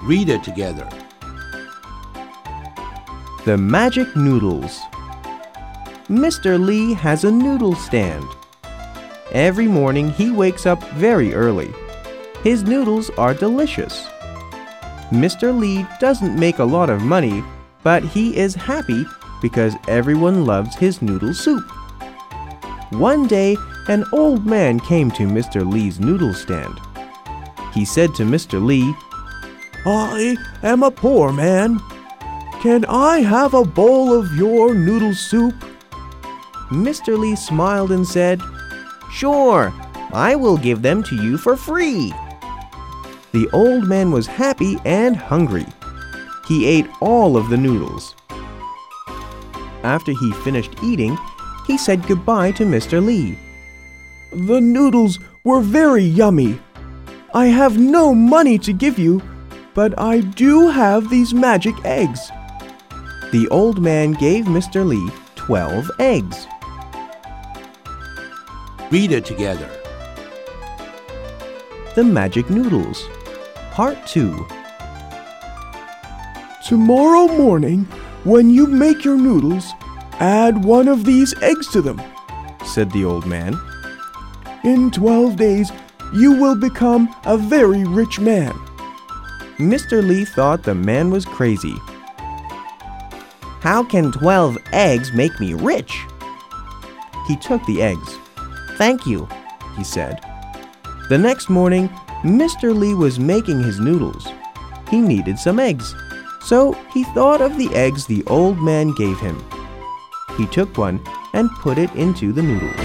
Read it together. The Magic Noodles. Mr. Lee has a noodle stand. Every morning he wakes up very early. His noodles are delicious. Mr. Lee doesn't make a lot of money, but he is happy because everyone loves his noodle soup. One day, an old man came to Mr. Lee's noodle stand. He said to Mr. Lee, "I am a poor man. Can I have a bowl of your noodle soup?" Mr. Lee smiled and said, "Sure, I will give them to you for free." The old man was happy and hungry. He ate all of the noodles. After he finished eating, he said goodbye to Mr. Lee. "The noodles were very yummy. I have no money to give you, but I do have these magic eggs." The old man gave Mr. Lee 12 eggs. Read it together. The Magic Noodles. Part 2. "Tomorrow morning, when you make your noodles, add one of these eggs to them," said the old man. "In 12 days, you will become a very rich man." Mr. Lee thought the man was crazy. "How can 12 eggs make me rich?" He took the eggs. "Thank you," he said. The next morning, Mr. Lee was making his noodles. He needed some eggs, so he thought of the eggs the old man gave him. He took one and put it into the noodles.